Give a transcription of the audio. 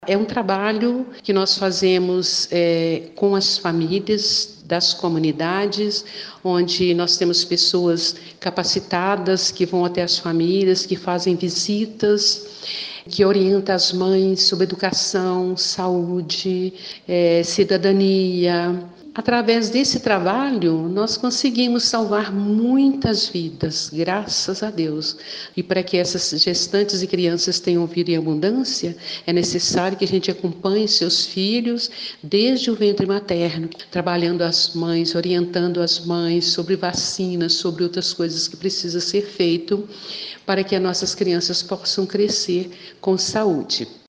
É um trabalho que nós fazemos com as famílias das comunidades, onde nós temos pessoas capacitadas que vão até as famílias, que fazem visitas, que orientam as mães sobre educação, saúde, cidadania. Através desse trabalho, nós conseguimos salvar muitas vidas, graças a Deus. E para que essas gestantes e crianças tenham vida em abundância, é necessário que a gente acompanhe seus filhos desde o ventre materno, trabalhando as mães, orientando as mães sobre vacinas, sobre outras coisas que precisa ser feito para que as nossas crianças possam crescer com saúde.